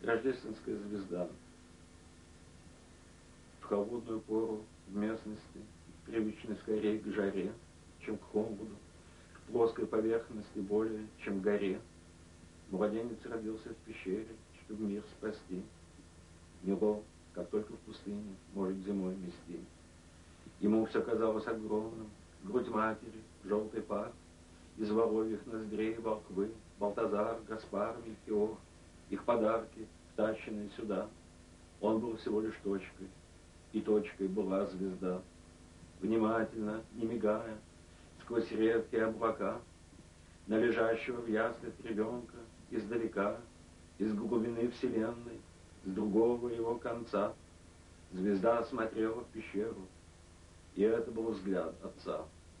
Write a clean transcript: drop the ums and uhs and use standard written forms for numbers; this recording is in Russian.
Рождественская звезда. В холодную пору в местности, привычной скорее к жаре, чем к холоду, к плоской поверхности более, чем к горе, младенец родился в пещере, чтобы мир спасти. Него, как только в пустыне, может зимой мести. Ему все казалось огромным, грудь матери, желтый пар, из воровьих ноздрей волквы, Балтазар, Гаспар, Мельхиор, их подарки, втащенные сюда. Он был всего лишь точкой, и точкой была звезда. Внимательно, не мигая, сквозь редкие облака, на лежащего в яслях ребенка издалека, из глубины вселенной, с другого его конца, звезда смотрела в пещеру, и это был взгляд отца.